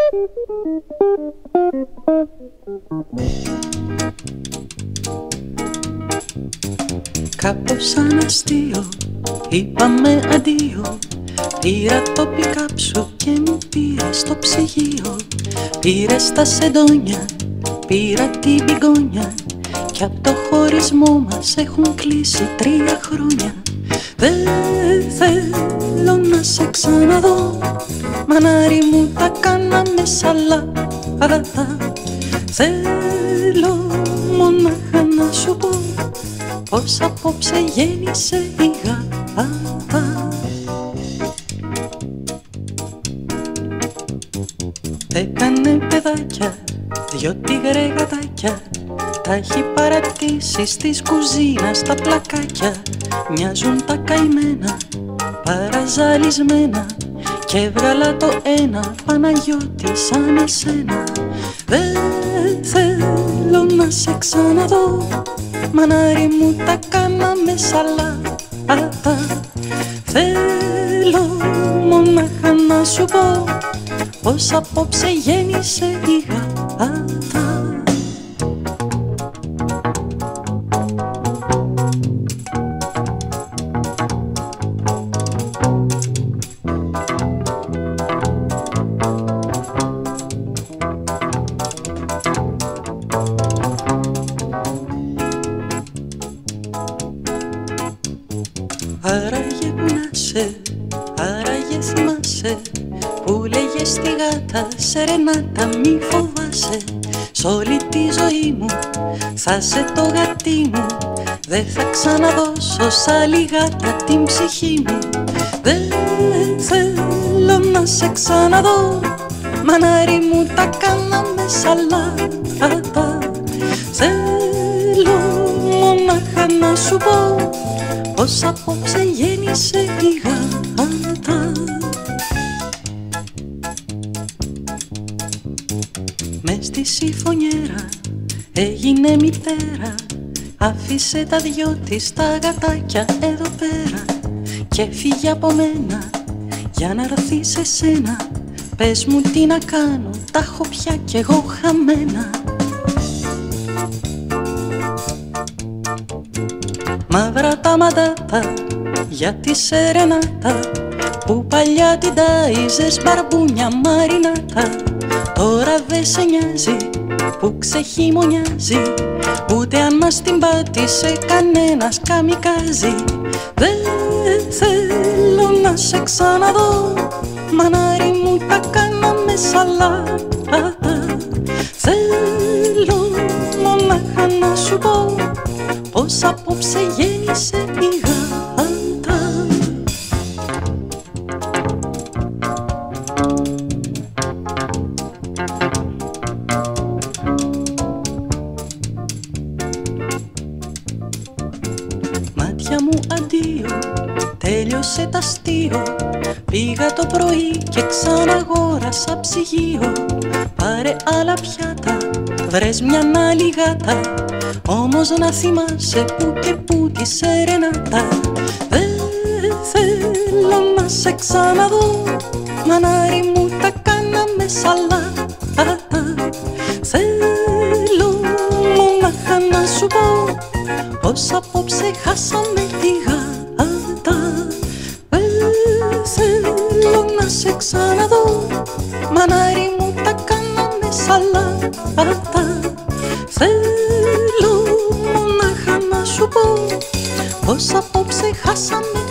Κάπως σαν αστείο είπαμε αντίο. Πήρα το πικάπ σου και μου πήρε στο ψυγείο. Πήρε στα σεντόνια, πήρα την πηγόνια. Κι απ' το χωρισμό μας έχουν κλείσει 3 χρόνια. Δεν θέλω να σε ξαναδώ, μανάρι μου τα κάναμε σαλάτα. Θέλω μονάχα να σου πω πως απόψε γέννησε η γάτα. Έκανε παιδάκια, 2 τίγρε γατάκια. Τα έχει παρατήσει στις κουζίνας τα πλακάκια. Μοιάζουν τα καημένα, παραζαλισμένα. Κι έβγαλα το ένα Παναγιώτη σαν εσένα. Δεν θέλω να σε ξαναδώ, μανάρι μου τα κάναμε σαλάτα. Θέλω μονάχα να σου πω πως απόψε γέννησε η γάτα. Άραγε που να σε, άραγε θυμάσαι που λέγες στη γάτα σερενάτα μη φοβάσαι. Σ' όλη τη ζωή μου θα σε το γατί μου. Δεν θα ξαναδώσω σ' άλλη γάτα την ψυχή μου. Δεν θέλω να σε ξαναδώ, μανάρι μου τα κάναμε σαλάτα. Θέλω μονάχα να σου πω πως απόψε γέννησε η γάτα. Μες στη συμφωνιέρα έγινε μητέρα. Άφησε τα 2 της τα γατάκια εδώ πέρα και φύγε από μένα για να έρθει σε σένα. Πες μου τι να κάνω, τα έχω πια κι εγώ χαμένα. Μαύρα τα μαντάτα για τη σερενάτα που παλιά την τάιζες μπαρμπούνια μαρινάτα. Τώρα δε σε νοιάζει που ξεχειμωνιάζει, ούτε αν μας την πάτησε κανένας καμικάζι. Δεν θέλω να σε ξαναδώ, μανάρι μου τα κάναμε σαλάτα. Θέλω μονάχα να σου πω πως απόψε γέννησε η γάτα. Μάτια μου αντίο, τέλειωσε τ' αστείο. Πήγα το πρωί και ξαναγόρασα ψυγείο. Πάρε άλλα πιάτα, βρες μιαν άλλη γάτα. Όμως να θυμάσαι που και που τη σερενάτα. Δεν θέλω να σε ξαναδώ, μανάρι μου τα κάναμε σαλάτα. Θέλω μονάχα να σου πω πως απόψε χάσαμε τη γάτα. Δεν θέλω να σε ξαναδώ, μανάρι μου τα κάναμε σαλάτα. Θέλω μονάχα να σου πω πως απόψε χάσαμε